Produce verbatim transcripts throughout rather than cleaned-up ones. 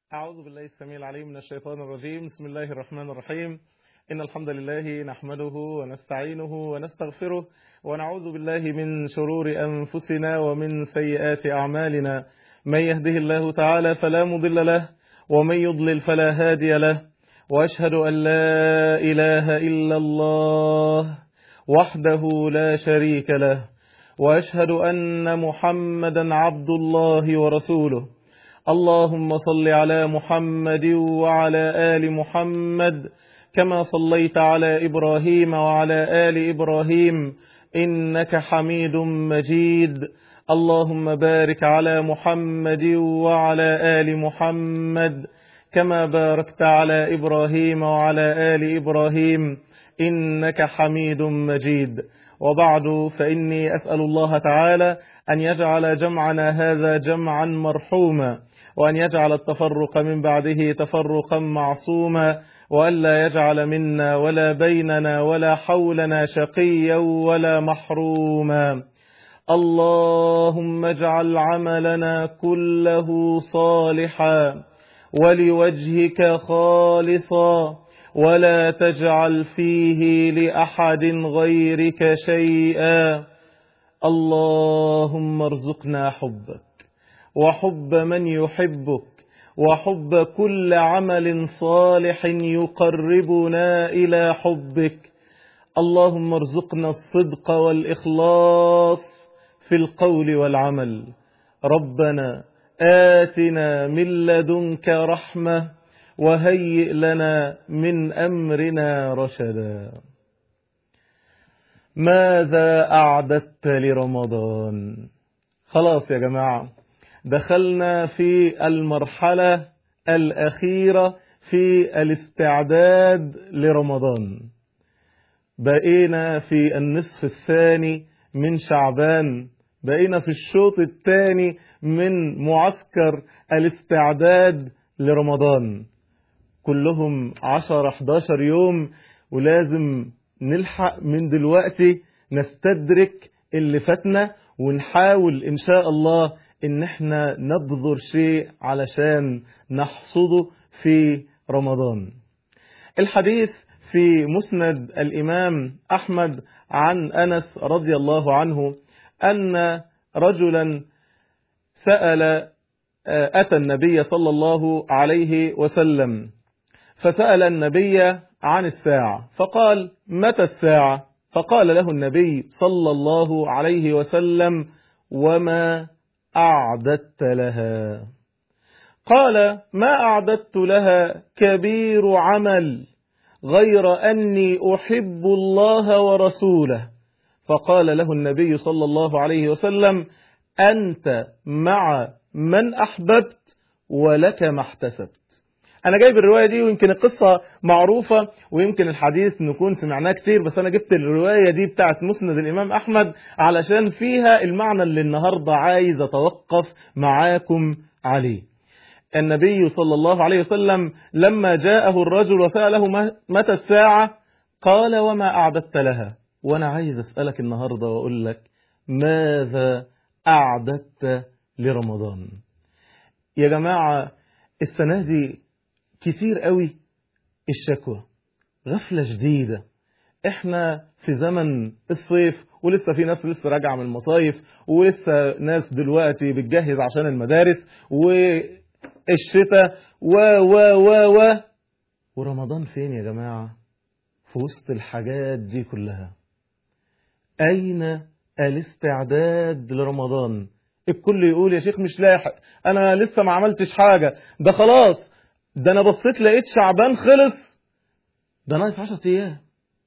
أعوذ بالله السميع العليم من الشيطان الرجيم. بسم الله الرحمن الرحيم. إن الحمد لله نحمده ونستعينه ونستغفره ونعوذ بالله من شرور أنفسنا ومن سيئات أعمالنا. من يهده الله تعالى فلا مضل له ومن يضلل فلا هادي له، وأشهد أن لا إله إلا الله وحده لا شريك له، وأشهد أن محمدا عبد الله ورسوله. اللهم صل على محمد وعلى آل محمد كما صليت على إبراهيم وعلى آل إبراهيم إنك حميد مجيد. اللهم بارك على محمد وعلى آل محمد كما باركت على إبراهيم وعلى آل إبراهيم إنك حميد مجيد. وبعد، فإني أسأل الله تعالى أن يجعل جمعنا هذا جمعا مرحوما، وأن يجعل التفرق من بعده تفرقا معصوما، وألا يجعل منا ولا بيننا ولا حولنا شقيا ولا محروما. اللهم اجعل عملنا كله صالحا ولوجهك خالصا، ولا تجعل فيه لأحد غيرك شيئا. اللهم ارزقنا حبك وحب من يحبك وحب كل عمل صالح يقربنا إلى حبك. اللهم ارزقنا الصدق والإخلاص في القول والعمل. ربنا آتنا من لدنك رحمة وهيئ لنا من أمرنا رشدا. ماذا أعددت لرمضان؟ خلاص يا جماعة، دخلنا في المرحلة الأخيرة في الاستعداد لرمضان. بقينا في النصف الثاني من شعبان، بقينا في الشوط الثاني من معسكر الاستعداد لرمضان. كلهم عشر حداشر يوم، ولازم نلحق من دلوقتي نستدرك اللي فاتنا، ونحاول إن شاء الله إن احنا نبذر شيء علشان نحصده في رمضان. الحديث في مسند الإمام أحمد عن أنس رضي الله عنه أن رجلا سأل أتى النبي صلى الله عليه وسلم فسأل النبي عن الساعة، فقال: متى الساعة؟ فقال له النبي صلى الله عليه وسلم: وما أعددت لها؟ قال: ما أعددت لها كبير عمل غير أني أحب الله ورسوله. فقال له النبي صلى الله عليه وسلم: أنت مع من أحببت ولك ما احتسبت. أنا جايب الرواية دي، ويمكن القصة معروفة ويمكن الحديث نكون سمعناه كتير، بس أنا جبت الرواية دي بتاعت مسند الإمام أحمد علشان فيها المعنى اللي النهاردة عايز أتوقف معاكم عليه. النبي صلى الله عليه وسلم لما جاءه الرجل وسأله متى الساعة قال: وما أعددت لها؟ وأنا عايز أسألك النهاردة وأقول لك: ماذا أعددت لرمضان؟ يا جماعة، السنة دي كتير قوي الشكوى، غفلة شديدة. احنا في زمن الصيف، ولسه في ناس لسه راجعة من المصايف، ولسه ناس دلوقتي بتجهز عشان المدارس والشتاء و و و و ورمضان فين يا جماعة في وسط الحاجات دي كلها؟ أين الاستعداد لرمضان؟ الكل يقول: يا شيخ مش لاحق، أنا لسه ما عملتش حاجة، ده خلاص، ده أنا بصيت لقيت شعبان خلص، ده ناقص عشرة أيام.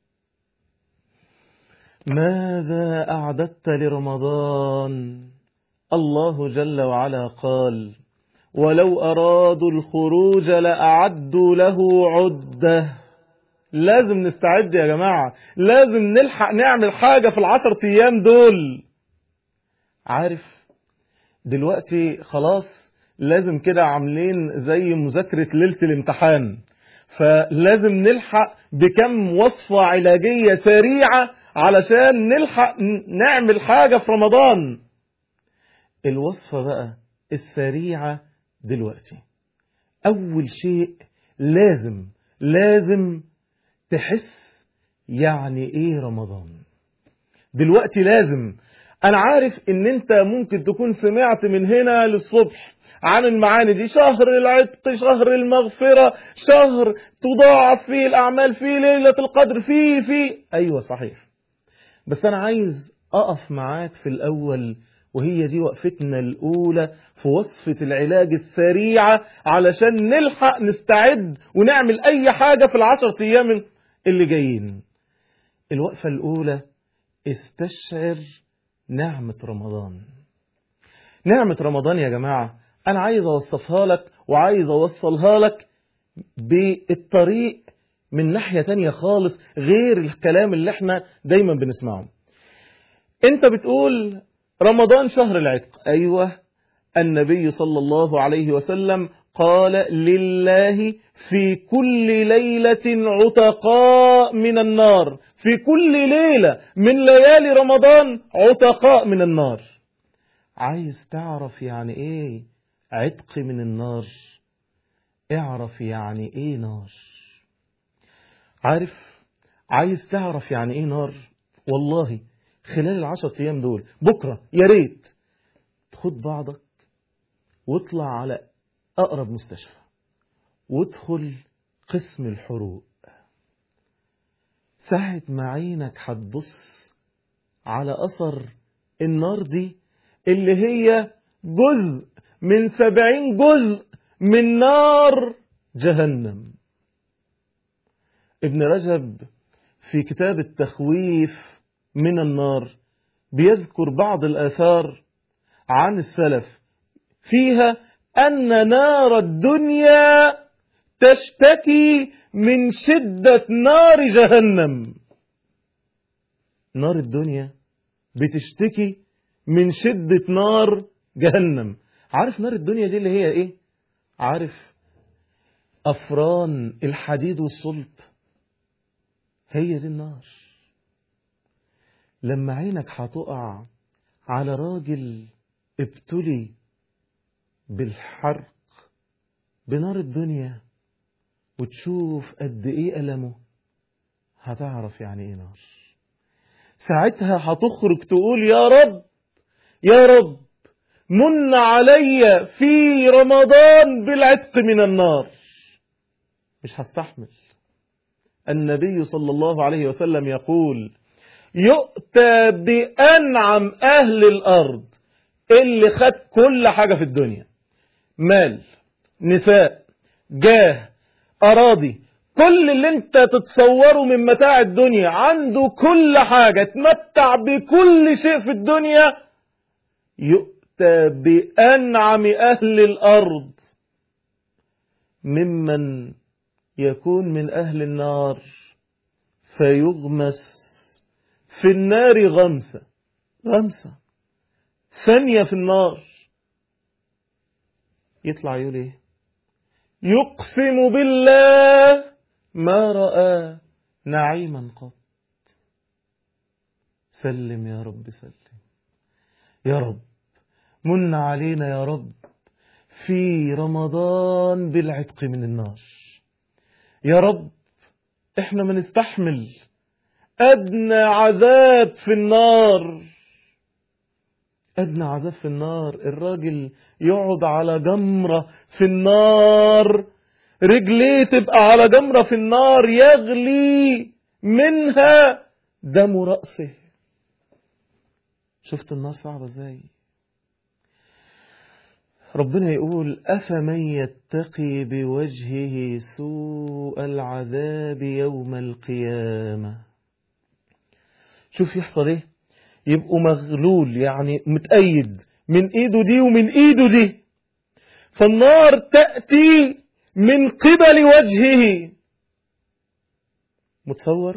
ماذا أعددت لرمضان؟ الله جل وعلا قال: ولو أرادوا الخروج لأعدوا له عدة. لازم نستعد يا جماعة، لازم نلحق نعمل حاجة في العشر أيام دول. عارف دلوقتي خلاص لازم كده عاملين زي مذاكرة ليلة الامتحان، فلازم نلحق بكم وصفة علاجية سريعة علشان نلحق نعمل حاجة في رمضان. الوصفة بقى السريعة دلوقتي، أول شيء لازم لازم تحس يعني إيه رمضان. دلوقتي لازم، أنا عارف إن أنت ممكن تكون سمعت من هنا للصبح عن المعاني دي، شهر العتق، شهر المغفرة، شهر تضاعف فيه الأعمال، فيه ليلة القدر، فيه فيه أيوة صحيح. بس أنا عايز أقف معاك في الأول، وهي دي وقفتنا الأولى في وصفة العلاج السريعة علشان نلحق نستعد ونعمل أي حاجة في العشر أيام اللي جايين. الوقفة الأولى، استشعر نعمة رمضان. نعمة رمضان يا جماعة أنا عايز أوصفها لك وعايز أوصلها لك بالطريق من ناحية تانية خالص غير الكلام اللي احنا دايما بنسمعه. انت بتقول رمضان شهر العتق، أيوة، النبي صلى الله عليه وسلم قال لله في كل ليلة عتقاء من النار، في كل ليلة من ليالي رمضان عتقاء من النار. عايز تعرف يعني ايه عتق من النار؟ اعرف يعني ايه نار. عارف عايز تعرف يعني ايه نار؟ والله خلال العشر ايام دول بكرة يا ريت تاخد بعضك واطلع على اقرب مستشفى وادخل قسم الحروق. ساعة ما عينك هتبص على اثر النار دي اللي هي جزء من سبعين جزء من نار جهنم. ابن رجب في كتاب التخويف من النار بيذكر بعض الآثار عن السلف فيها أن نار الدنيا تشتكي من شدة نار جهنم. نار الدنيا بتشتكي من شدة نار جهنم. عارف نار الدنيا دي اللي هي ايه؟ عارف أفران الحديد والصلب؟ هي دي النار. لما عينك هتقع على راجل ابتلي بالحرق بنار الدنيا وتشوف قد ايه ألمه، هتعرف يعني ايه نار. ساعتها هتخرج تقول يا رب يا رب من علي في رمضان بالعتق من النار. مش هستحمل. النبي صلى الله عليه وسلم يقول يؤتى بأنعم أهل الأرض، اللي خد كل حاجة في الدنيا، مال، نساء، جاه، أراضي، كل اللي انت تتصوره من متاع الدنيا، عنده كل حاجة، تمتع بكل شيء في الدنيا. يؤتى بأنعم أهل الأرض ممن يكون من أهل النار فيغمس في النار غمسة غمسة ثانية في النار. يطلع يقول ايه؟ يقسم بالله ما رأى نعيما قط. سلم يا رب سلم يا رب، من علينا يا رب في رمضان بالعتق من النار. يا رب احنا ما نستحمل أدنى عذاب في النار. أدنى عذاب في النار، الراجل يقعد على جمرة في النار، رجليه تبقى على جمرة في النار يغلي منها دم رأسه. شفت النار صعبة ازاي؟ ربنا يقول أفمن يتقي بوجهه سوء العذاب يوم القيامة. شوف يحصل ايه؟ يبقوا مغلول، يعني متأيد من ايده دي ومن ايده دي، فالنار تأتي من قبل وجهه. متصور؟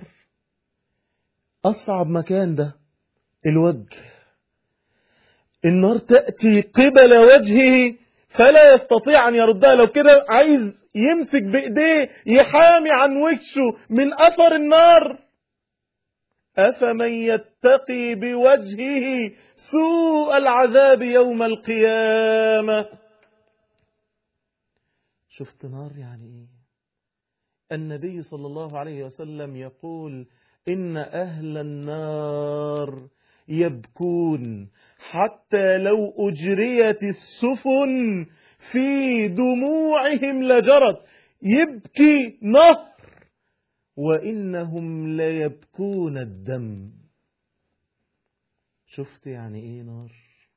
أصعب مكان ده الوجه. النار تأتي قبل وجهه فلا يستطيع أن يردها. لو كده عايز يمسك بإيديه يحامي عن وشه من أثر النار. أفمن يتقي بوجهه سوء العذاب يوم القيامة. شفت نار يعني ايه؟ النبي صلى الله عليه وسلم يقول إن أهل النار يبكون حتى لو أجريت السفن في دموعهم لجرت. يبكي نهر وإنهم ليبكون الدم. شفت يعني إيه نار؟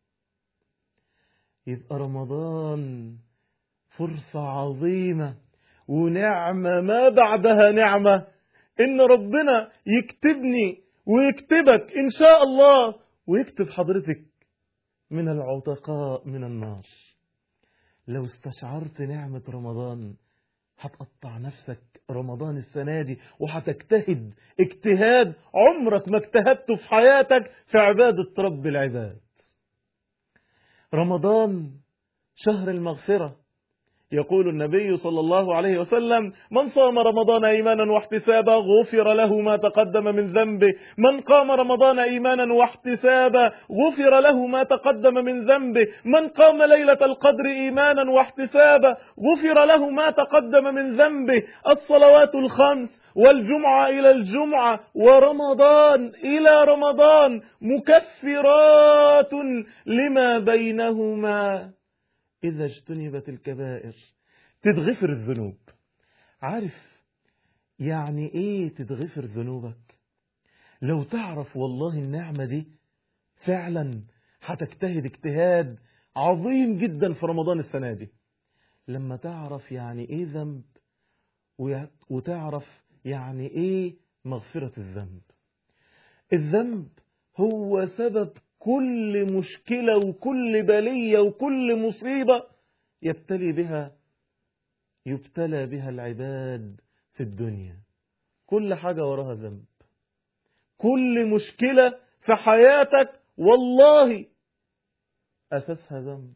يبقى رمضان فرصة عظيمة ونعمة ما بعدها نعمة، إن ربنا يكتبني ويكتبك إن شاء الله ويكتب حضرتك من العتقاء من النار. لو استشعرت نعمة رمضان هتقطع نفسك رمضان السنة دي وهتجتهد اجتهاد عمرك ما اجتهدته في حياتك في عبادة رب العباد. رمضان شهر المغفرة. يقول النبي صلى الله عليه وسلم: من صام رمضان إيمانا واحتسابا غفر له ما تقدم من ذنبه. من قام رمضان إيمانا واحتسابا غفر له ما تقدم من ذنبه. من قام ليلة القدر إيمانا واحتسابا غفر له ما تقدم من ذنبه. الصلوات الخمس والجمعة إلى الجمعة ورمضان إلى رمضان مكفرات لما بينهما إذا اجتنبت الكبائر. تتغفر الذنوب. عارف يعني إيه تتغفر ذنوبك؟ لو تعرف والله النعمة دي فعلا هتجتهد اجتهاد عظيم جدا في رمضان السنة دي. لما تعرف يعني إيه ذنب وتعرف يعني إيه مغفرة الذنب. الذنب هو سبب كل مشكلة وكل بلية وكل مصيبة يبتلي بها يبتلى بها العباد في الدنيا. كل حاجة وراها ذنب. كل مشكلة في حياتك والله أساسها ذنب.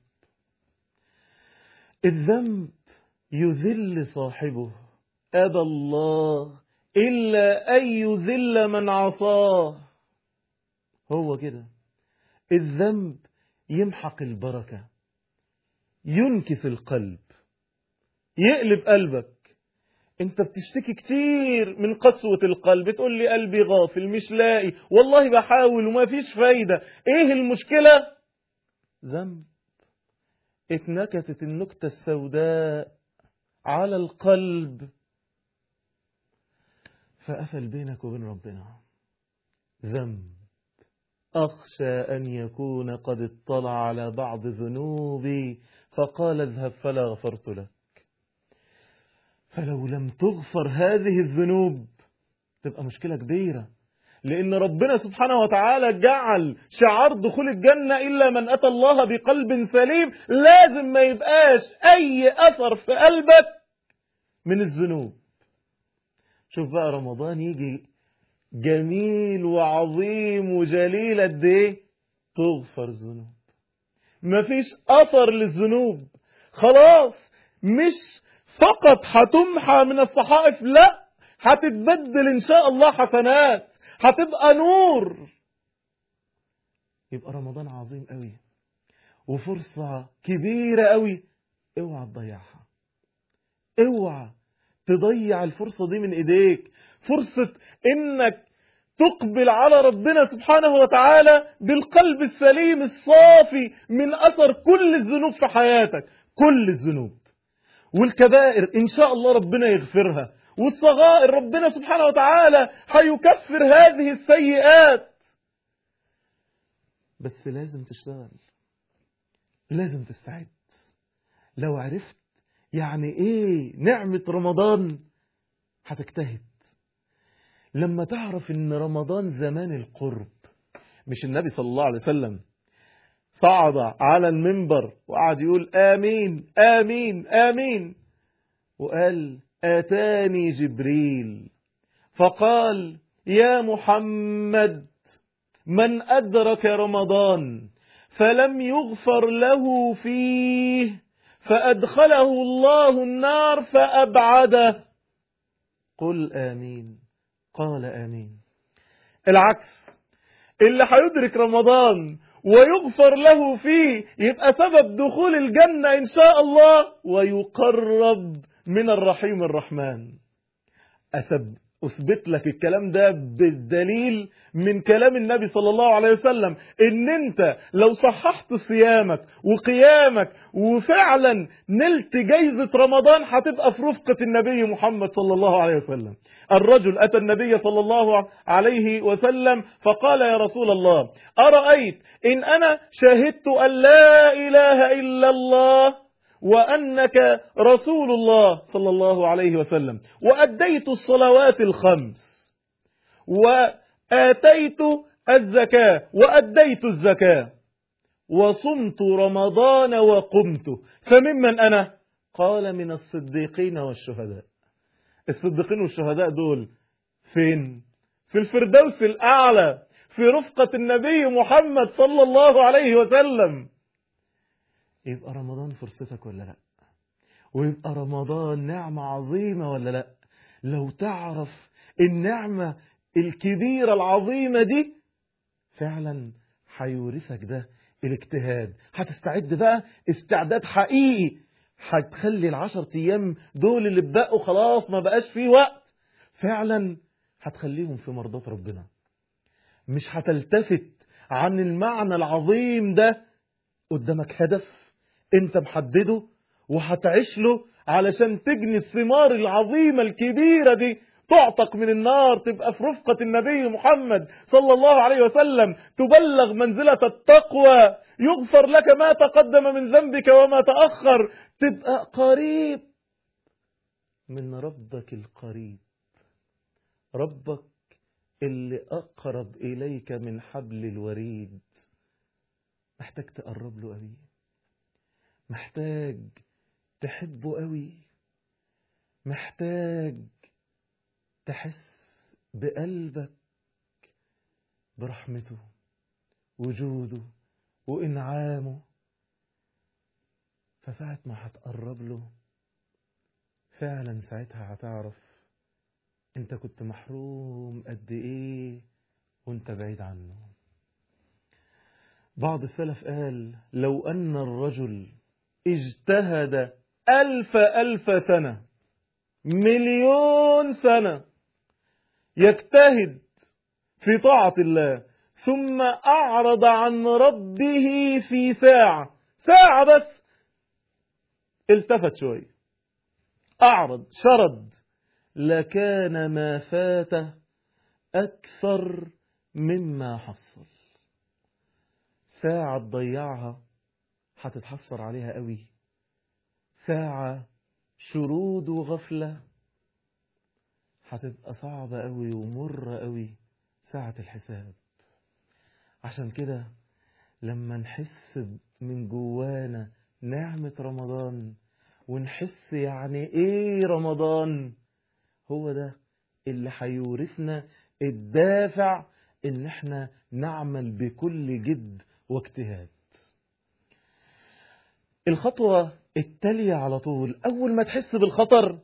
الذنب يذل صاحبه. أبى الله إلا أن يذل من عصاه. هو كده. الذنب يمحق البركة، ينكس القلب، يقلب قلبك. انت بتشتكي كتير من قسوة القلب، تقول لي قلبي غافل مش لاقي، والله بحاول وما فيش فايدة. ايه المشكلة؟ ذنب. اتنكتت النكتة السوداء على القلب فقفل بينك وبين ربنا. ذنب. أخشى أن يكون قد اطلع على بعض ذنوبي فقال اذهب فلا غفرت لك. فلو لم تغفر هذه الذنوب تبقى مشكلة كبيرة، لأن ربنا سبحانه وتعالى جعل شعار دخول الجنة إلا من أتى الله بقلب سليم. لازم ما يبقاش أي أثر في قلبك من الذنوب. شوف بقى رمضان يجي جميل وعظيم وجليل قد ايه تغفر الذنوب. مفيش اثر للذنوب. خلاص مش فقط هتمحى من الصحائف، لا هتتبدل ان شاء الله حسنات، هتبقى نور. يبقى رمضان عظيم قوي وفرصة كبيرة قوي. اوعى تضيعها. اوعى تضيع الفرصة دي من ايديك. فرصة انك تقبل على ربنا سبحانه وتعالى بالقلب السليم الصافي من اثر كل الذنوب في حياتك. كل الذنوب والكبائر ان شاء الله ربنا يغفرها، والصغائر ربنا سبحانه وتعالى هيكفر هذه السيئات. بس لازم تشتغل، لازم تستعد. لو عرفت يعني ايه نعمة رمضان هتجتهد. لما تعرف ان رمضان زمان القرب. مش النبي صلى الله عليه وسلم صعد على المنبر وقعد يقول آمين آمين آمين، وقال آتاني جبريل فقال يا محمد من أدرك رمضان فلم يغفر له فيه فأدخله الله النار فأبعده. قل آمين. قال آمين. العكس، اللي هيدرك رمضان ويغفر له فيه، يبقى سبب دخول الجنة إن شاء الله، ويقرب من الرحيم الرحمن. أسب أثبت لك الكلام ده بالدليل من كلام النبي صلى الله عليه وسلم، إن أنت لو صححت صيامك وقيامك وفعلا نلت جايزة رمضان هتبقى في رفقة النبي محمد صلى الله عليه وسلم. الرجل أتى النبي صلى الله عليه وسلم فقال: يا رسول الله، أرأيت إن أنا شهدت أن لا إله إلا الله وأنك رسول الله صلى الله عليه وسلم، وأديت الصلوات الخمس، وآتيت الزكاة وأديت الزكاة، وصمت رمضان وقمت، فممن أنا؟ قال: من الصديقين والشهداء. الصديقين والشهداء دول فين؟ في الفردوس الأعلى، في رفقة النبي محمد صلى الله عليه وسلم. يبقى رمضان فرصتك ولا لا؟ ويبقى رمضان نعمة عظيمة ولا لا؟ لو تعرف النعمة الكبيرة العظيمة دي فعلا هيورثك ده الاجتهاد. هتستعد بقى استعداد حقيقي، هتخلي العشر ايام دول اللي بدأوا خلاص ما بقاش فيه وقت، فعلا هتخليهم في مرضات ربنا. مش هتلتفت عن المعنى العظيم ده. قدامك هدف انت محدده وهتعيش له علشان تجني الثمار العظيمة الكبيرة دي، تعتق من النار، تبقى في رفقة النبي محمد صلى الله عليه وسلم، تبلغ منزلة التقوى، يغفر لك ما تقدم من ذنبك وما تأخر، تبقى قريب من ربك القريب، ربك اللي أقرب إليك من حبل الوريد. محتاج تقرب له قوي، محتاج تحبه قوي، محتاج تحس بقلبك برحمته وجوده وإنعامه. فساعة ما هتقرب له فعلا ساعتها هتعرف انت كنت محروم قد ايه وانت بعيد عنه. بعض السلف قال: لو أن الرجل اجتهد ألف ألف سنة، مليون سنة يجتهد في طاعة الله، ثم أعرض عن ربه في ساعة، ساعة بس التفت شوية، أعرض شرد، لكان ما فاته أكثر مما حصل. ساعة تضيعها هتتحسر عليها قوي، ساعة شرود وغفلة هتبقى صعبة قوي ومرة قوي ساعة الحساب. عشان كده لما نحس من جوانا نعمة رمضان ونحس يعني ايه رمضان، هو ده اللي هيورثنا الدافع ان احنا نعمل بكل جد واجتهاد. الخطوة التالية على طول، أول ما تحس بالخطر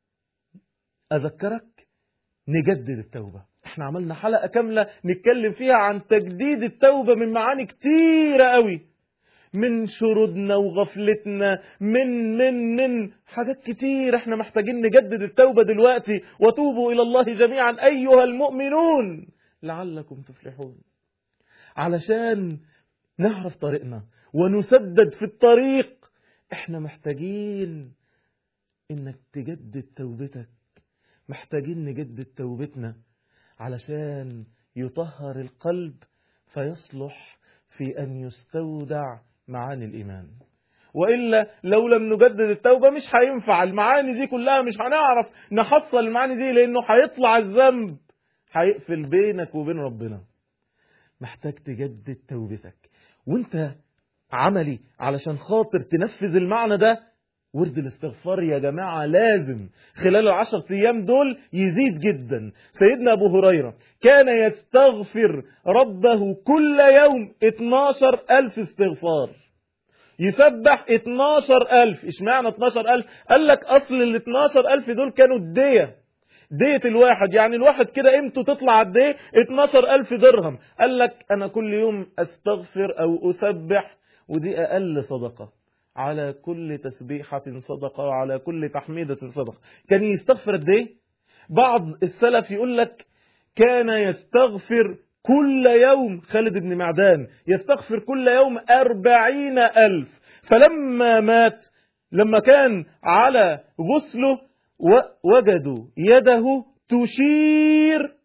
أذكرك نجدد التوبة. احنا عملنا حلقة كاملة نتكلم فيها عن تجديد التوبة من معاني كتيرة قوي، من شرودنا وغفلتنا، من من من حاجات كتير احنا محتاجين نجدد التوبة دلوقتي. وتوبوا إلى الله جميعا أيها المؤمنون لعلكم تفلحون، علشان نعرف طريقنا ونسدد في الطريق. احنا محتاجين انك تجدد توبتك، محتاجين نجدد توبتنا علشان يطهر القلب فيصلح في ان يستودع معاني الايمان. وإلا لو لم نجدد التوبة مش هينفع المعاني دي كلها، مش هنعرف نحصل المعاني دي، لانه هيطلع الذنب هيقفل بينك وبين ربنا. محتاج تجدد توبتك. وانت عملي علشان خاطر تنفذ المعنى ده، ورد الاستغفار يا جماعة لازم خلال العشر ايام دول يزيد جدا. سيدنا ابو هريرة كان يستغفر ربه كل يوم اتناشر الف استغفار، يسبح اتناشر الف. اشمعنى اتناشر الف؟ قال لك اصل ال اتناشر الف دول كانوا الدية، ديت الواحد، يعني الواحد كده قيمته تطلع قد ايه؟ اتناشر ألف درهم. قال لك أنا كل يوم أستغفر أو أسبح، ودي أقل صدقة، على كل تسبيحة صدقة وعلى كل تحميدة صدقة. كان يستغفر قد ايه؟ بعض السلف يقول لك كان يستغفر كل يوم، خالد بن معدان يستغفر كل يوم أربعين ألف. فلما مات، لما كان على غسله وجدوا يده تشير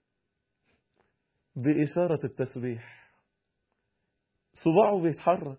بإشارة التسبيح، صباعه بيتحرك.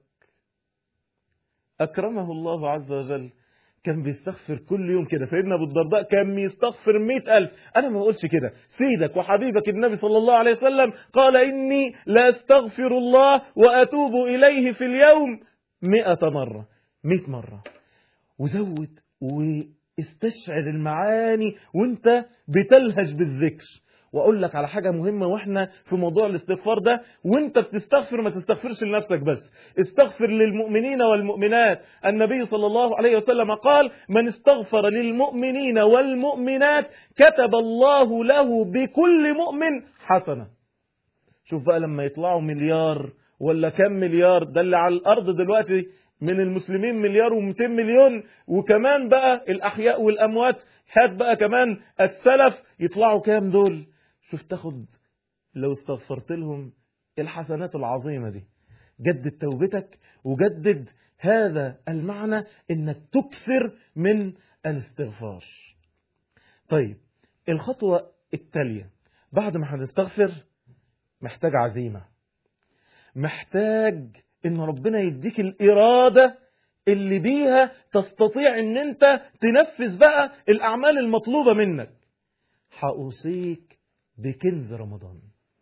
أكرمه الله عز وجل، كان بيستغفر كل يوم كده. سيدنا أبو الدرداء كان بيستغفر مئة ألف. أنا ما أقولش كده، سيدك وحبيبك النبي صلى الله عليه وسلم قال إني لا أستغفر الله وأتوب إليه في اليوم مئة مرة، مئة مرة. وزود واستشعر المعاني وانت بتلهج بالذكر. واقول لك على حاجة مهمة واحنا في موضوع الاستغفار ده، وانت بتستغفر ما تستغفرش لنفسك بس، استغفر للمؤمنين والمؤمنات. النبي صلى الله عليه وسلم قال من استغفر للمؤمنين والمؤمنات كتب الله له بكل مؤمن حسنة. شوف بقى لما يطلعوا مليار ولا كم مليار، ده اللي على الارض دلوقتي من المسلمين مليار ومئتين مليون، وكمان بقى الأحياء والأموات، هات بقى كمان السلف، يطلعوا كام دول؟ شوف تاخد لو استغفرت لهم الحسنات العظيمة دي. جدد توبتك وجدد هذا المعنى انك تكثر من الاستغفار. طيب الخطوة التالية بعد ما هنستغفر، محتاج عزيمة، محتاج ان ربنا يديك الإرادة اللي بيها تستطيع ان انت تنفذ بقى الأعمال المطلوبة منك. هأوصيك بكنز رمضان،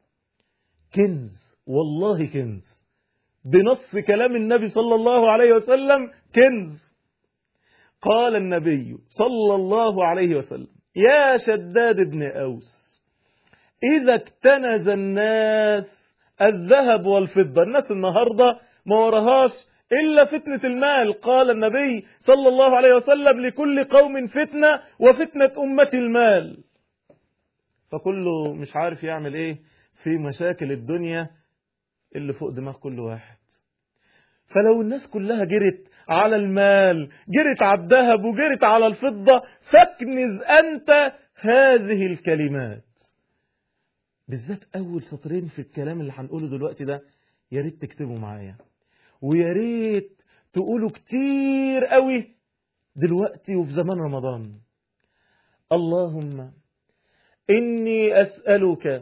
كنز والله كنز، بنص كلام النبي صلى الله عليه وسلم كنز. قال النبي صلى الله عليه وسلم يا شداد بن أوس إذا اكتنز الناس الذهب والفضة، الناس النهاردة ما وراهاش إلا فتنة المال. قال النبي صلى الله عليه وسلم لكل قوم فتنة وفتنة أمة المال. فكله مش عارف يعمل إيه في مشاكل الدنيا اللي فوق دماغ كل واحد. فلو الناس كلها جرت على المال، جرت على الذهب وجرت على الفضة، فاكنز أنت هذه الكلمات. بالذات أول سطرين في الكلام اللي هنقوله دلوقتي ده، يا ريت تكتبوا معايا، ويا ريت تقولوا كتير قوي دلوقتي وفي زمان رمضان. اللهم إني أسألك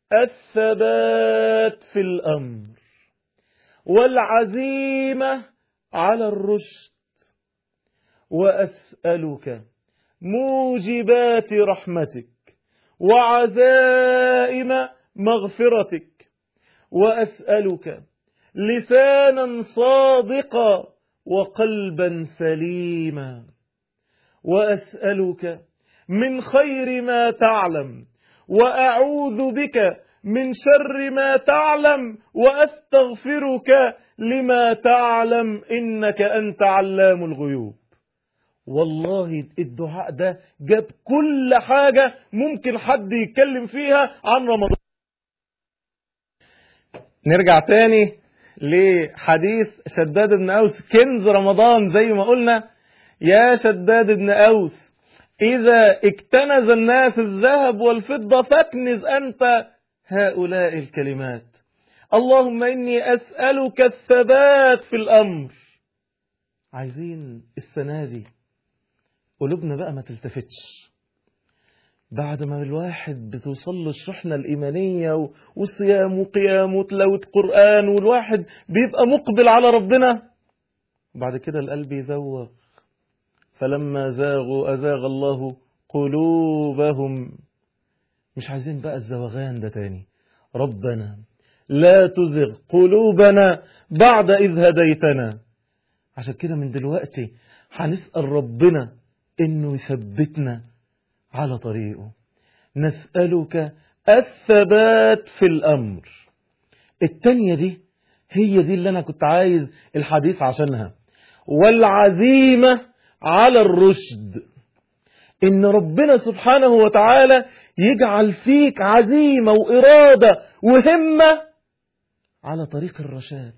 الثبات في الأمر والعزيمة على الرشد، وأسألك موجبات رحمتك وعزائم مغفرتك، وأسألك لسانا صادقا وقلبا سليما، وأسألك من خير ما تعلم وأعوذ بك من شر ما تعلم وأستغفرك لما تعلم إنك أنت علام الغيوب. والله الدعاء ده جاب كل حاجة ممكن حد يتكلم فيها عن رمضان. نرجع تاني لحديث شداد بن أوس، كنز رمضان زي ما قلنا. يا شداد بن أوس إذا اكتنز الناس الذهب والفضة فاكنز أنت هؤلاء الكلمات. اللهم إني أسألك الثبات في الأمر. عايزين السنة دي قلوبنا بقى ما تلتفتش، بعد ما الواحد بتوصل له الشحنة الإيمانية والصيام وقيام وتلاوة قرآن والواحد بيبقى مقبل على ربنا، بعد كده القلب يزوغ. فلما زاغوا أزاغ الله قلوبهم. مش عايزين بقى الزوغان ده تاني. ربنا لا تزغ قلوبنا بعد إذ هديتنا. عشان كده من دلوقتي هنسأل ربنا إنه يثبتنا على طريقه. نسألك الثبات في الأمر. التانية دي هي دي اللي أنا كنت عايز الحديث عشانها، والعزيمة على الرشد. إن ربنا سبحانه وتعالى يجعل فيك عزيمة وإرادة وهمة على طريق الرشاد،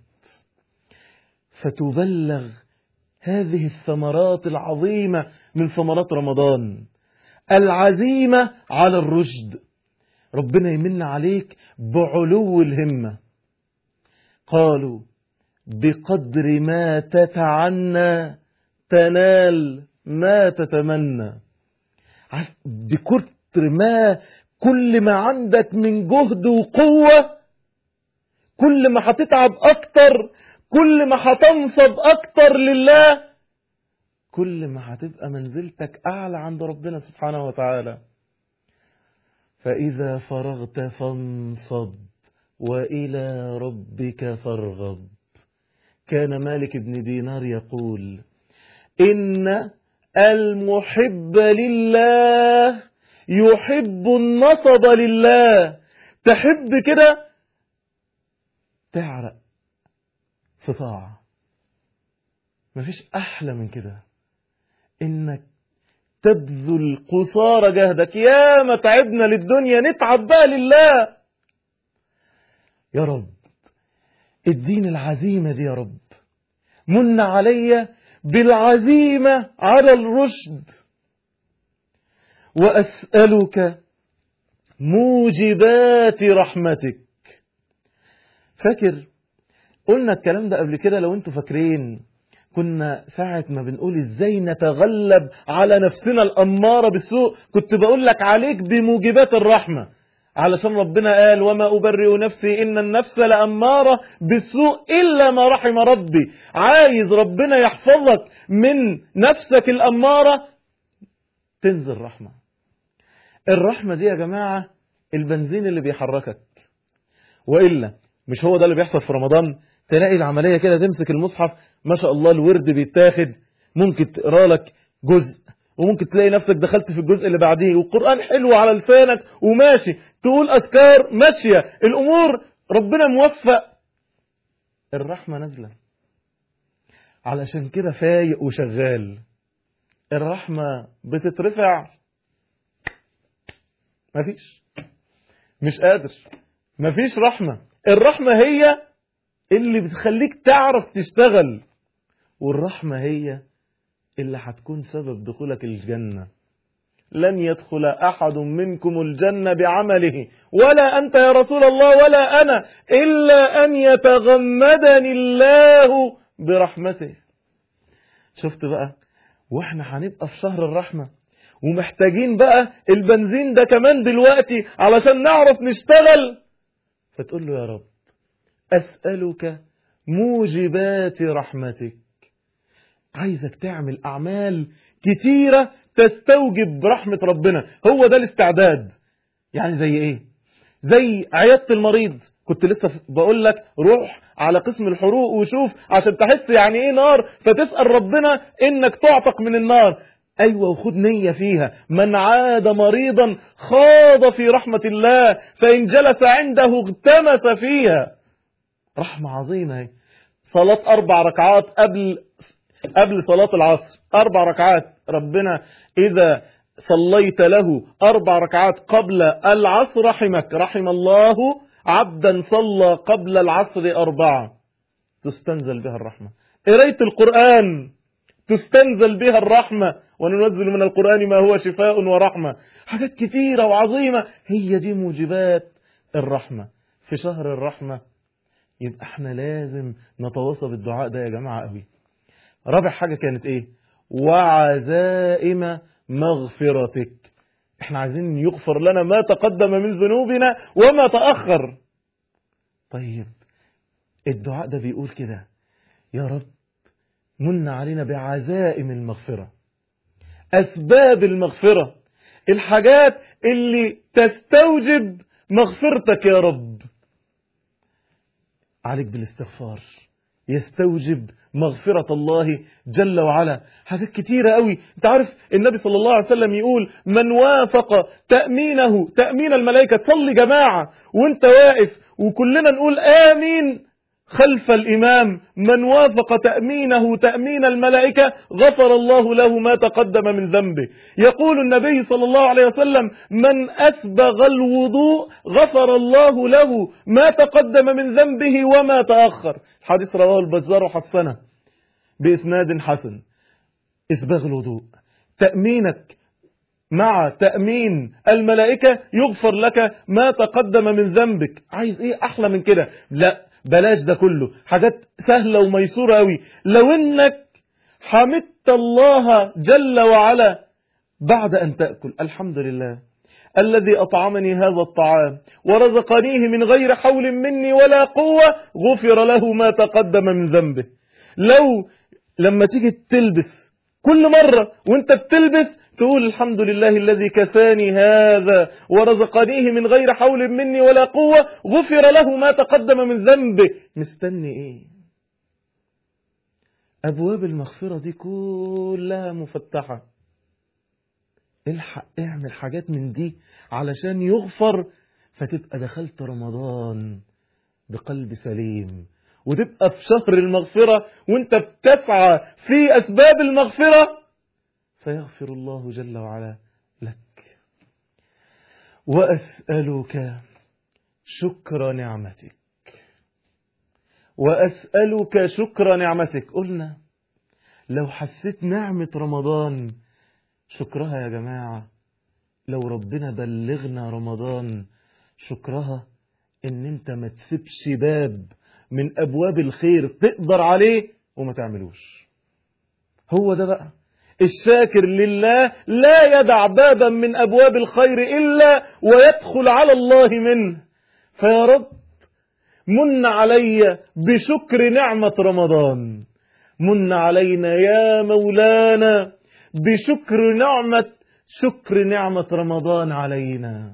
فتبلغ هذه الثمرات العظيمة من ثمرات رمضان، العزيمة على الرشد. ربنا يمن عليك بعلو الهمة. قالوا بقدر ما تتعنى تنال ما تتمنى. بكتر ما كل ما عندك من جهد وقوة، كل ما هتتعب أكتر، كل ما هتنصب أكتر لله، كل ما هتبقى منزلتك أعلى عند ربنا سبحانه وتعالى. فإذا فرغت فانصب وإلى ربك فارغب. كان مالك بن دينار يقول إن المحب لله يحب النصب لله. تحب كده تعرق في طاعة، مفيش أحلى من كده، إنك تبذل قصارى جهدك. يا ما تعبنا للدنيا، نتعب بقى لله. يا رب اديني العزيمة دي، يا رب من علي بالعزيمة على الرشد. وأسألك موجبات رحمتك. فاكر قلنا الكلام ده قبل كده؟ لو انتوا فاكرين كنا ساعة ما بنقول ازاي نتغلب على نفسنا الأمارة بالسوء، كنت بقول لك عليك بموجبات الرحمة، علشان ربنا قال وما أبرئ نفسي إن النفس لأمارة بالسوء إلا ما رحم ربي. عايز ربنا يحفظك من نفسك الأمارة، تنزل رحمة. الرحمة دي يا جماعة البنزين اللي بيحركك، وإلا مش هو ده اللي بيحصل في رمضان. تلاقي العملية كده، تمسك المصحف ما شاء الله الورد بيتاخد، ممكن تقرأ لك جزء وممكن تلاقي نفسك دخلت في الجزء اللي بعديه، والقرآن حلو على لسانك وماشي، تقول أذكار ماشية، الأمور ربنا موفق. الرحمة نازلة، علشان كده فايق وشغال. الرحمة بتترفع، مفيش، مش قادر، مفيش رحمة. الرحمة هي اللي بتخليك تعرف تشتغل، والرحمة هي اللي هتكون سبب دخولك الجنة. لن يدخل أحد منكم الجنة بعمله ولا أنت يا رسول الله ولا أنا، إلا أن يتغمدني الله برحمته. شفت بقى؟ وإحنا هنبقى في شهر الرحمة، ومحتاجين بقى البنزين ده كمان دلوقتي علشان نعرف نشتغل. فتقول له يا رب أسألك موجبات رحمتك. عايزك تعمل أعمال كتيرة تستوجب رحمة ربنا. هو ده الاستعداد. يعني زي إيه؟ زي عيادة المريض. كنت لسه بقول لك روح على قسم الحروق وشوف عشان تحس يعني إيه نار، فتسأل ربنا إنك تعتق من النار. أيوة، وخد نية فيها. من عاد مريضا خاض في رحمة الله، فإن جلس عنده اغتمس فيها. رحمة عظيمة. هي صلاة أربع ركعات قبل قبل صلاة العصر، أربع ركعات. ربنا إذا صليت له أربع ركعات قبل العصر رحمك. رحم الله عبدا صلى قبل العصر أربعة، تستنزل بها الرحمة. قراية القرآن تستنزل بها الرحمة. وننزل من القرآن ما هو شفاء ورحمة. حاجات كتيرة وعظيمة، هي دي موجبات الرحمة في شهر الرحمة. يبقى احنا لازم نتواصى بالدعاء ده يا جماعة قوي. رابع حاجة كانت ايه؟ وعزائم مغفرتك. احنا عايزين يغفر لنا ما تقدم من ذنوبنا وما تأخر. طيب الدعاء ده بيقول كده: يا رب من علينا بعزائم المغفرة، أسباب المغفرة، الحاجات اللي تستوجب مغفرتك يا رب. عليك بالاستغفار، يستوجب مغفرة الله جل وعلا. حاجات كتيرة قوي. انت عارف النبي صلى الله عليه وسلم يقول: من وافق تأمينه تأمين الملائكة، تصلي جماعة وانت واقف وكلنا نقول آمين، خلف الإمام من وافق تأمينه تأمين الملائكة غفر الله له ما تقدم من ذنبه. يقول النبي صلى الله عليه وسلم من أسبغ الوضوء غفر الله له ما تقدم من ذنبه وما تأخر. حديث رواه البزار وحسنه بإسناد حسن. إسباغ الوضوء، تأمينك مع تأمين الملائكة يغفر لك ما تقدم من ذنبك. عايز ايه احلى من كده؟ لا بلاش ده كله، حاجات سهلة وميسورة قوي. لو انك حمدت الله جل وعلا بعد ان تأكل، الحمد لله الذي أطعمني هذا الطعام ورزقنيه من غير حول مني ولا قوة غفر له ما تقدم من ذنبه. لو لما تيجي تلبس كل مرة وانت بتلبس تقول الحمد لله الذي كساني هذا ورزقنيه من غير حول مني ولا قوة غفر له ما تقدم من ذنبه. مستني ايه؟ أبواب المغفرة دي كلها مفتحة. الحق اعمل حاجات من دي علشان يغفر، فتبقى دخلت رمضان بقلب سليم، وتبقى في شهر المغفرة وانت بتسعى في أسباب المغفرة فيغفر الله جل وعلا لك. وأسألك شكر نعمتك، وأسألك شكر نعمتك. قلنا لو حسيت نعمة رمضان شكرها يا جماعة، لو ربنا بلغنا رمضان شكرها ان انت ما تسيبش باب من أبواب الخير تقدر عليه وما تعملوش. هو ده بقى الشاكر لله، لا يدع بابا من أبواب الخير إلا ويدخل على الله منه. فيا رب من علي بشكر نعمة رمضان، من علينا يا مولانا بشكر نعمة شكر نعمة رمضان علينا.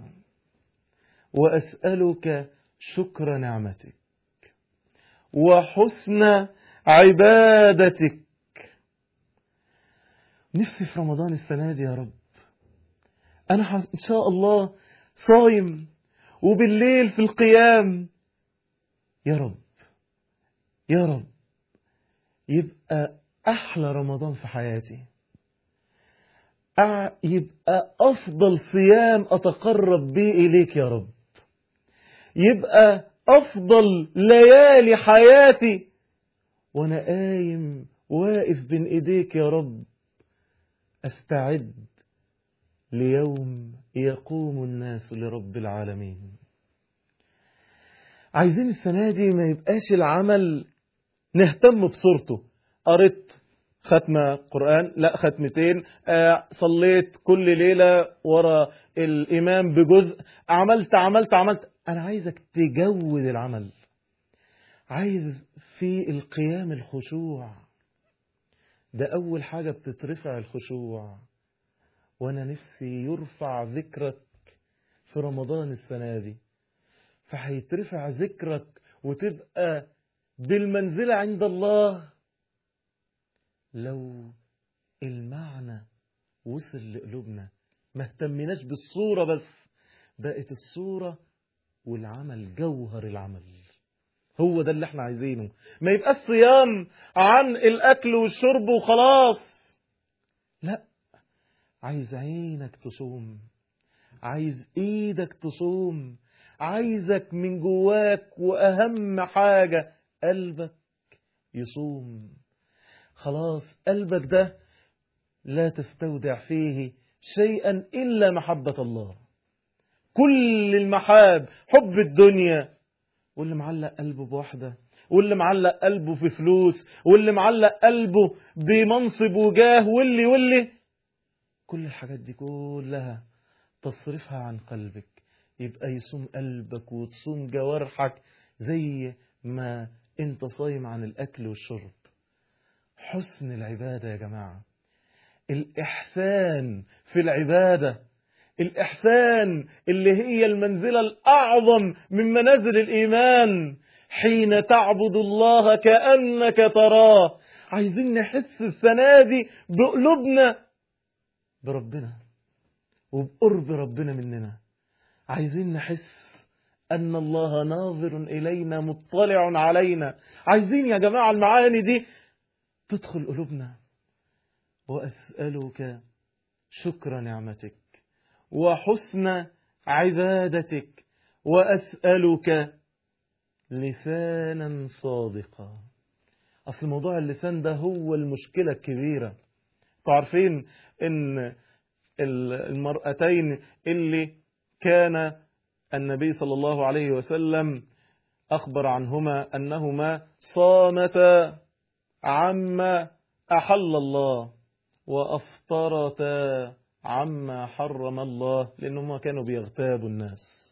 وأسألك شكر نعمتك وحسن عبادتك. نفسي في رمضان السنة دي يا رب أنا إن شاء الله صايم وبالليل في القيام، يا رب يا رب يبقى أحلى رمضان في حياتي، يبقى أفضل صيام أتقرب به إليك يا رب، يبقى أفضل ليالي حياتي وأنا قايم واقف بين إيديك يا رب أستعد ليوم يقوم الناس لرب العالمين. عايزين السنة دي ما يبقاش العمل نهتم بصورته، قريت ختمة قرآن، لا ختمتين، آه صليت كل ليلة ورا الإمام بجزء، عملت عملت عملت. أنا عايزك تجود العمل، عايز في القيام الخشوع، ده أول حاجة بتترفع الخشوع. وأنا نفسي يرفع ذكرك في رمضان السنة دي، فهيترفع ذكرك وتبقى بالمنزلة عند الله لو المعنى وصل لقلوبنا، ما اهتمناش بالصورة بس، بقت الصورة والعمل جوهر العمل. هو ده اللي احنا عايزينه، ما يبقى الصيام عن الأكل والشرب وخلاص، لا، عايز عينك تصوم، عايز ايدك تصوم، عايزك من جواك وأهم حاجة قلبك يصوم. خلاص قلبك ده لا تستودع فيه شيئا إلا محبة الله، كل المحاب، حب الدنيا، واللي معلق قلبه بوحدة، واللي معلق قلبه في فلوس، واللي معلق قلبه بمنصب وجاه، واللي واللي كل الحاجات دي كلها تصرفها عن قلبك، يبقى يصوم قلبك وتصوم جوارحك زي ما انت صايم عن الأكل والشرب. حسن العبادة يا جماعة، الإحسان في العبادة، الإحسان اللي هي المنزلة الأعظم من منازل الإيمان، حين تعبد الله كأنك تراه. عايزين نحس السنة دي بقلوبنا بربنا وبقرب ربنا مننا، عايزين نحس أن الله ناظر إلينا مطلع علينا. عايزين يا جماعة المعاني دي تدخل قلوبنا. وأسألك شكر نعمتك وحسن عبادتك وأسألك لسانا صادقا. أصل موضوع اللسان ده هو المشكلة الكبيرة. تعرفين إن المرأتين اللي كان النبي صلى الله عليه وسلم أخبر عنهما أنهما صامتا عما أحل الله وأفطرتا عما حرم الله، لأنهما كانوا بيغتابوا الناس.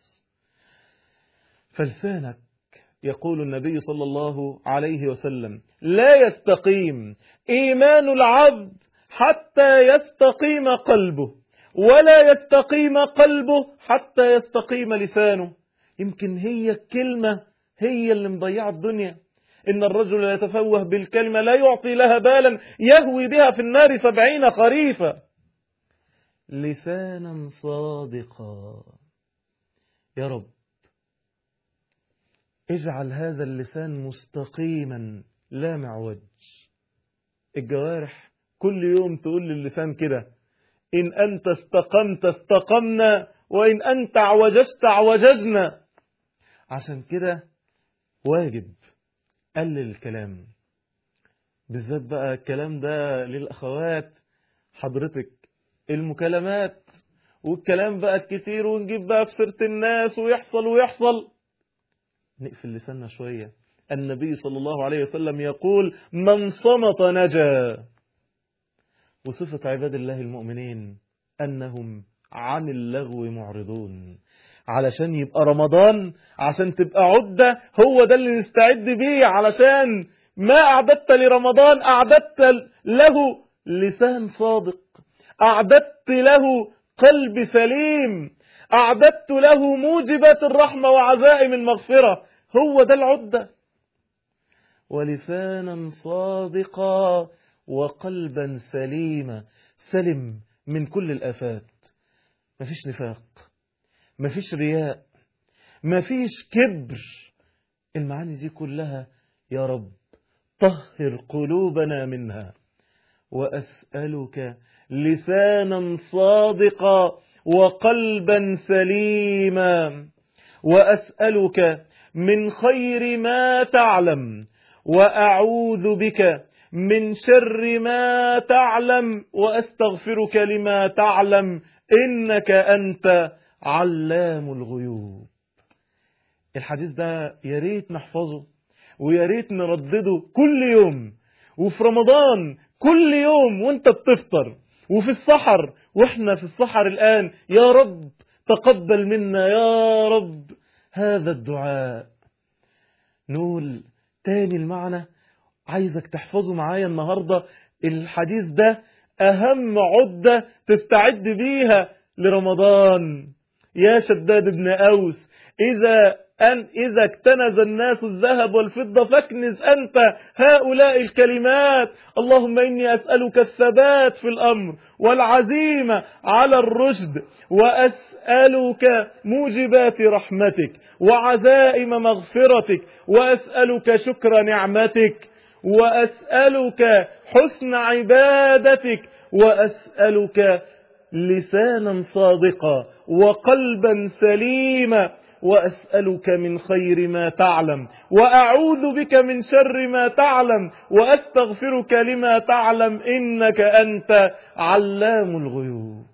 فلسانك، يقول النبي صلى الله عليه وسلم، لا يستقيم إيمان العبد حتى يستقيم قلبه، ولا يستقيم قلبه حتى يستقيم لسانه. يمكن هي الكلمة هي اللي مضيعة الدنيا. إن الرجل يتفوه بالكلمة لا يعطي لها بالا يهوي بها في النار سبعين خريفا. لسانا صادقا. يا رب اجعل هذا اللسان مستقيما لا معوج. الجوارح كل يوم تقول للسان كده: إن أنت استقمت استقمنا، وإن أنت اعوججت اعوججنا. عشان كده واجب قلل الكلام، بالذات بقى الكلام ده للأخوات. حضرتك المكالمات والكلام بقى الكتير، ونجيب بقى في سيرة الناس ويحصل ويحصل. نقفل لساننا شوية. النبي صلى الله عليه وسلم يقول: من صمت نجا. وصفة عباد الله المؤمنين أنهم عن اللغو معرضون. علشان يبقى رمضان، عشان تبقى عدة، هو ده اللي نستعد بيه. علشان ما أعددت لرمضان أعددت له لسان صادق، أعددت له قلب سليم، أعددت له موجبات الرحمة وعزائم المغفرة. هو ده العدة. ولسانا صادقا وقلبا سليما، سلم من كل الآفات. مفيش نفاق، مفيش رياء، مفيش كبر. المعاني دي كلها يا رب طهر قلوبنا منها. وأسألك لسانا صادقا وقلبا سليما، وأسألك من خير ما تعلم، وأعوذ بك من شر ما تعلم، وأستغفرك لما تعلم، إنك أنت علام الغيوب. الحديث ده يا ريت نحفظه ويا ريت نردده كل يوم، وفي رمضان كل يوم وانت بتفطر، وفي السحر واحنا في السحر الآن. يا رب تقبل منا يا رب هذا الدعاء. نقول تاني المعنى، عايزك تحفظه معايا النهاردة. الحديث ده أهم عدة تستعد بيها لرمضان. يا شداد بن أوس، إذا أن إذا اكتنز الناس الذهب والفضة فاكنز أنت هؤلاء الكلمات: اللهم إني أسألك الثبات في الأمر والعزيمة على الرشد، وأسألك موجبات رحمتك وعزائم مغفرتك، وأسألك شكر نعمتك، وأسألك حسن عبادتك، وأسألك لسانا صادقا وقلبا سليما، وأسألك من خير ما تعلم، وأعوذ بك من شر ما تعلم، وأستغفرك لما تعلم، إنك أنت علام الغيوب.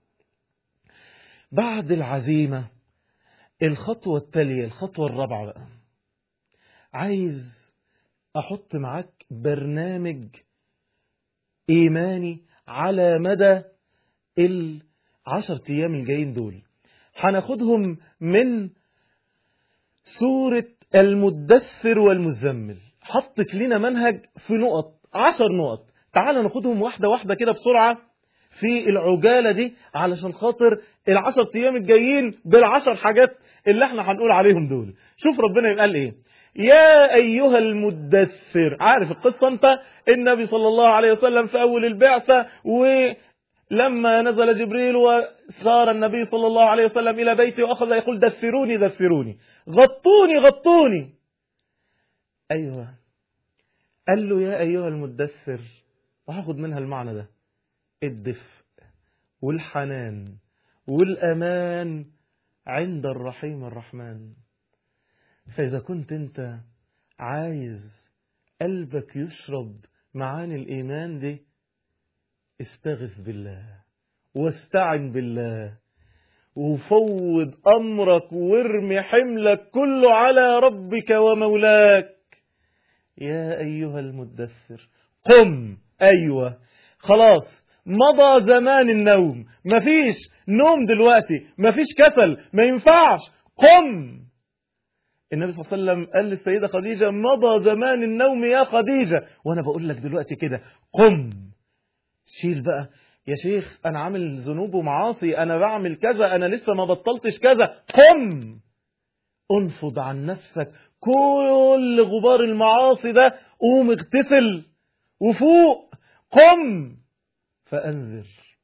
بعد العزيمة الخطوة التالية، الخطوة الرابعة بقى، عايز أحط معاك برنامج إيماني على مدى العشر أيام الجايين دول. هناخدهم من سورة المدثر والمزمل. حطت لنا منهج في نقط، عشر نقط. تعال ناخدهم واحدة واحدة كده بسرعة في العجالة دي، علشان خاطر العشر أيام الجايين بالعشر حاجات اللي احنا هنقول عليهم دول. شوف ربنا يقال ايه: يا أيها المدثر. عارف القصة انت؟ النبي صلى الله عليه وسلم في أول البعثة، و لما نزل جبريل وسار النبي صلى الله عليه وسلم إلى بيته وأخذ يقول دثروني دثروني غطوني غطوني. أيوة، قال له يا أيها المدثر، وهاخد منها المعنى ده، الدفء والحنان والأمان عند الرحيم الرحمن. فإذا كنت أنت عايز قلبك يشرب معاني الإيمان دي، استغث بالله واستعن بالله وفوض أمرك وارمي حملك كله على ربك ومولاك. يا أيها المدثر قم. أيوة، خلاص مضى زمان النوم، مفيش نوم دلوقتي، مفيش كسل، ما ينفعش، قم. النبي صلى الله عليه وسلم قال للسيدة خديجة مضى زمان النوم يا خديجة، وأنا بقول لك دلوقتي كده قم. شيل بقى يا شيخ، أنا عامل ذنوب ومعاصي، أنا بعمل كذا، أنا لسه ما بطلتش كذا. قم، انفض عن نفسك كل غبار المعاصي ده، قوم اغتسل وفوق. قم فأنذر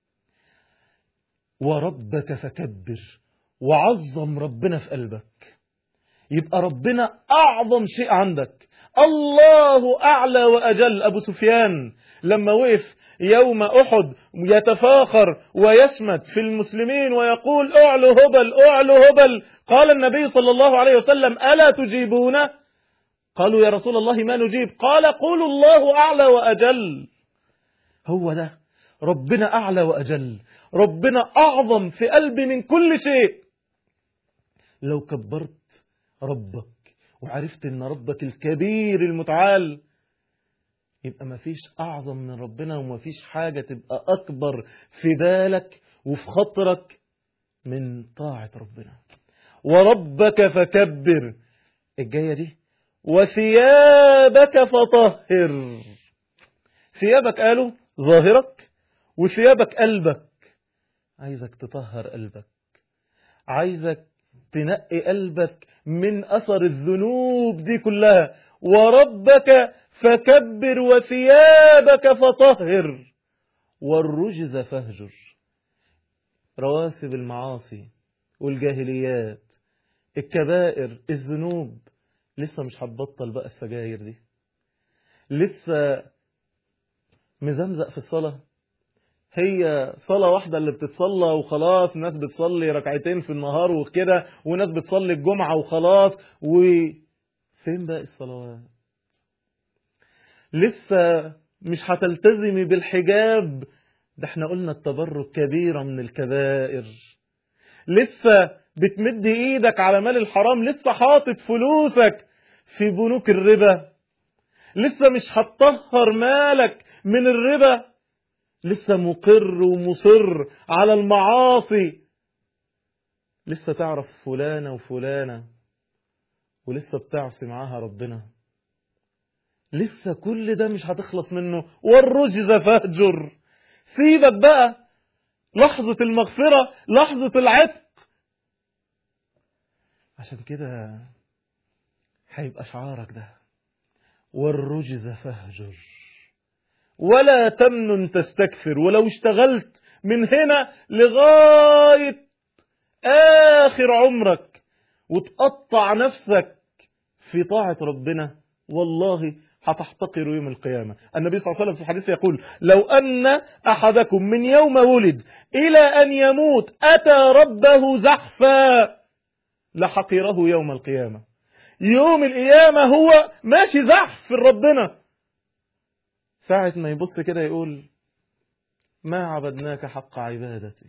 وربك فكبر، وعظم ربنا في قلبك، يبقى ربنا أعظم شيء عندك. الله أعلى وأجل. أبو سفيان لما وقف يوم أحد يتفاخر ويشمت في المسلمين ويقول أعلو هبل أعلو هبل، قال النبي صلى الله عليه وسلم ألا تجيبون؟ قالوا يا رسول الله ما نجيب؟ قال قولوا الله أعلى وأجل. هو ده ربنا أعلى وأجل، ربنا أعظم في قلبي من كل شيء. لو كبرت ربك وعرفت ان ربك الكبير المتعال، يبقى ما فيش اعظم من ربنا، وما فيش حاجة تبقى اكبر في بالك وفي خطرك من طاعة ربنا. وربك فكبر، الجاية دي وثيابك فطهر. ثيابك قالوا ظاهرك، وثيابك قلبك. عايزك تطهر قلبك، عايزك تنقي قلبك من أثر الذنوب دي كلها. وربك فكبر وثيابك فطهر والرجز فاهجر. رواسب المعاصي والجاهليات، الكبائر، الذنوب، لسه مش هتبطل بقى السجاير دي، لسه مزمزق في الصلاة، هي صلاة واحدة اللي بتتصلى وخلاص. ناس بتصلي ركعتين في النهار وكده، وناس بتصلي الجمعة وخلاص، وفين باقي الصلوات؟ لسه مش هتلتزمي بالحجاب، ده احنا قلنا التبرك كبيرة من الكبائر. لسه بتمد ايدك على مال الحرام، لسه حاطط فلوسك في بنوك الربا، لسه مش هتطهر مالك من الربا، لسه مقر ومصر على المعاصي، لسه تعرف فلانة وفلانة ولسه بتعصي معاها ربنا، لسه كل ده مش هتخلص منه. والرجز فاهجر، سيبك بقى لحظة المغفرة، لحظة العتق. عشان كده هيبقى شعارك ده والرجز فاهجر ولا تمنن تستكثر. ولو اشتغلت من هنا لغاية آخر عمرك وتقطع نفسك في طاعة ربنا، والله هتحتقر يوم القيامة. النبي صلى الله عليه وسلم في الحديث يقول لو أن أحدكم من يوم ولد إلى أن يموت أتى ربه زحفا لحقره يوم القيامة. يوم القيامة هو ماشي زحف في ربنا، ساعة ما يبص كده يقول ما عبدناك حق عبادتك.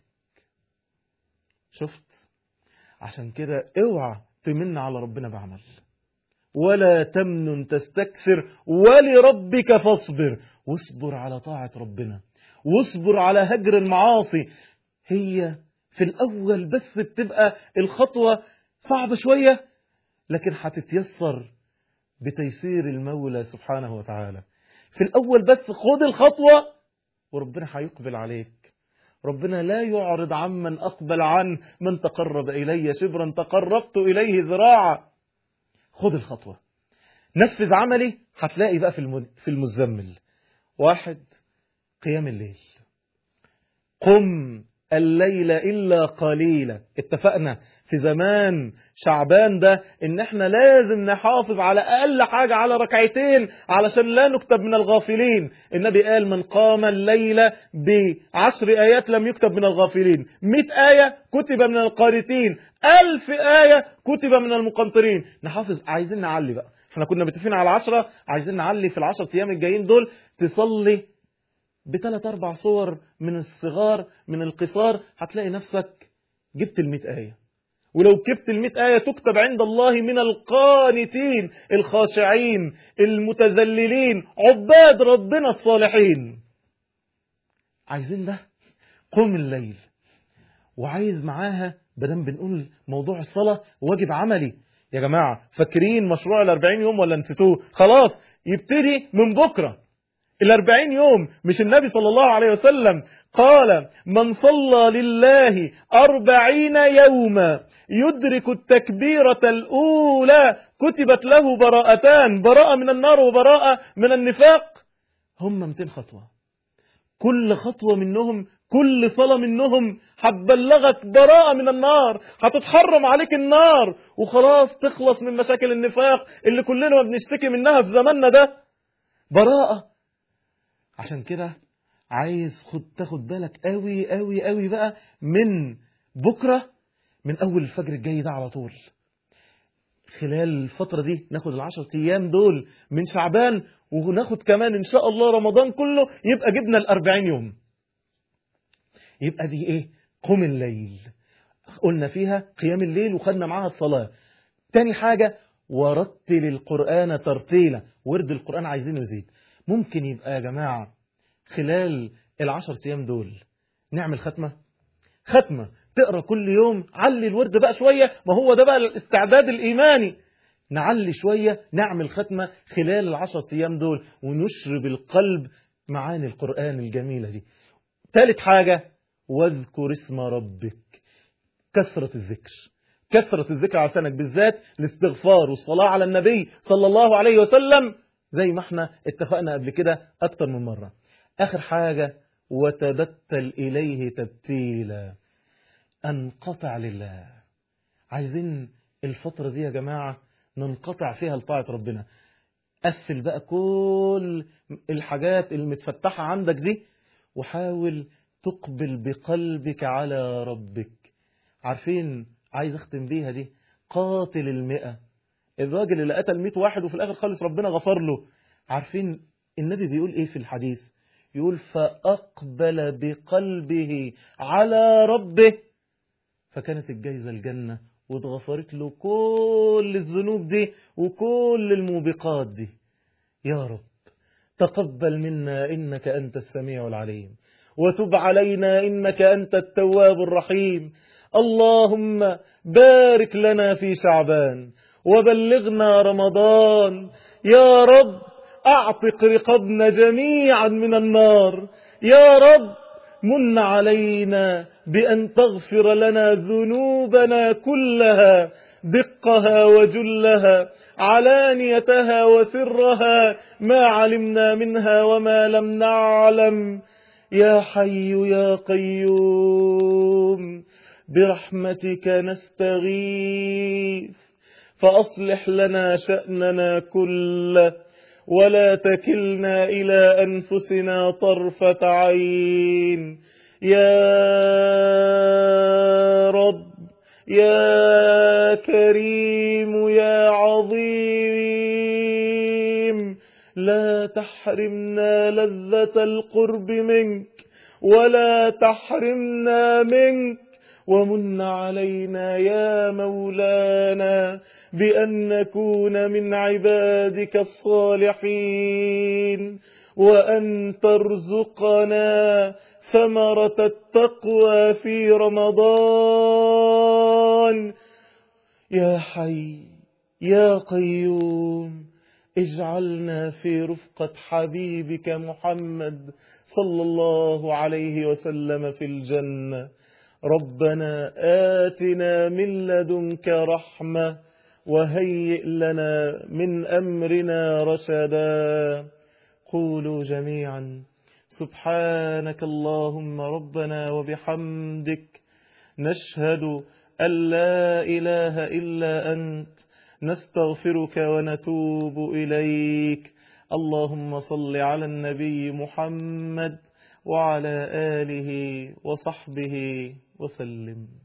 شفت؟ عشان كده اوعى تمن على ربنا بعمل، ولا تمنن تستكثر ولربك فاصبر. واصبر على طاعة ربنا، واصبر على هجر المعاصي. هي في الأول بس بتبقى الخطوة صعبة شوية، لكن هتتيسر بتيسير المولى سبحانه وتعالى. في الأول بس خد الخطوة وربنا هيقبل عليك. ربنا لا يعرض عمن أقبل عنه، من تقرب إلي شبرا تقربت إليه ذراعا. خد الخطوة، نفذ عملي. هتلاقي بقى في في المزمل واحد قيام الليل، قم الليل إلا قليلا. اتفقنا في زمان شعبان ده ان احنا لازم نحافظ على اقل حاجة على ركعتين علشان لا نكتب من الغافلين. النبي قال من قام الليل بعشر ايات لم يكتب من الغافلين، مئة آية كتب من القانتين، ألف آية كتب من المقنطرين. نحافظ. عايزين نعلي بقى، احنا كنا متفقين على عشرة، عايزين نعلي في العشر ايام الجايين دول تصلي بثلاث أربع صور من الصغار من القصار، هتلاقي نفسك جبت المئة آية. ولو جبت المئة آية تكتب عند الله من القانتين الخاشعين المتذللين عباد ربنا الصالحين. عايزين ده. قم الليل. وعايز معاها بدل بنقول موضوع الصلاة واجب عملي يا جماعة. فاكرين مشروع الأربعين يوم ولا نسيتوه؟ خلاص يبتدي من بكرة الأربعين يوم. مش النبي صلى الله عليه وسلم قال من صلى لله أربعين يوما يدرك التكبيرة الأولى كتبت له براءتان، براءة من النار وبراءة من النفاق. هم مئتين خطوة، كل خطوة منهم كل صلاة منهم هتبلغك براءة من النار، هتتحرم عليك النار وخلاص تخلص من مشاكل النفاق اللي كلنا ما بنشتكي منها في زماننا ده. براءة. عشان كده عايز خد تاخد بالك قوي قوي قوي بقى من بكرة، من أول الفجر الجاي ده على طول. خلال الفترة دي ناخد العشر أيام دول من شعبان، وناخد كمان إن شاء الله رمضان كله، يبقى جبنا الأربعين يوم. يبقى دي إيه؟ قم الليل. قلنا فيها قيام الليل وخدنا معاها الصلاة. تاني حاجة ورتل القرآن ترتيلا. ورد القرآن عايزينه يزيد. ممكن يبقى يا جماعة خلال العشر أيام دول نعمل ختمة ختمة تقرأ كل يوم. علي الورد بقى شوية، ما هو ده بقى الاستعداد الإيماني. نعلي شوية، نعمل ختمة خلال العشر أيام دول ونشرب القلب معاني القرآن الجميلة دي. ثالث حاجة واذكر اسم ربك. كثرة الذكر، كثرة الذكر على لسانك، بالذات الاستغفار والصلاة على النبي صلى الله عليه وسلم زي ما احنا اتفقنا قبل كده أكتر من مرة. آخر حاجة وتبتل إليه تبتيلا. انقطع لله. عايزين الفترة دي يا جماعة ننقطع فيها لطاعة ربنا. قفل بقى كل الحاجات المتفتحة عندك دي وحاول تقبل بقلبك على ربك. عارفين عايز اختم بيها دي؟ قاتل المئة. الراجل اللي قتل مئة واحد وفي الآخر خالص ربنا غفر له. عارفين النبي بيقول ايه في الحديث؟ يقول فأقبل بقلبه على ربه فكانت الجايزة الجنة، واتغفرت له كل الذنوب دي وكل الموبقات دي. يا رب تقبل منا إنك أنت السميع العليم، وتب علينا إنك أنت التواب الرحيم. اللهم بارك لنا في شعبان وبلغنا رمضان. يا رب أعتق رقابنا جميعا من النار. يا رب من علينا بأن تغفر لنا ذنوبنا كلها، دقها وجلها، علانيتها وسرها، ما علمنا منها وما لم نعلم. يا حي يا قيوم برحمتك نستغيث، فأصلح لنا شأننا كله ولا تكلنا إلى أنفسنا طرفة عين. يا رب يا كريم يا عظيم، لا تحرمنا لذة القرب منك ولا تحرمنا منك، ومن علينا يا مولانا بأن نكون من عبادك الصالحين، وأن ترزقنا ثمرة التقوى في رمضان. يا حي يا قيوم اجعلنا في رفقة حبيبك محمد صلى الله عليه وسلم في الجنة. ربنا آتنا من لدنك رحمة وهيئ لنا من أمرنا رشدا. قولوا جميعا سبحانك اللهم ربنا وبحمدك نشهد أن لا إله إلا أنت نستغفرك ونتوب إليك. اللهم صل على النبي محمد وعلى آله وصحبه وسلم.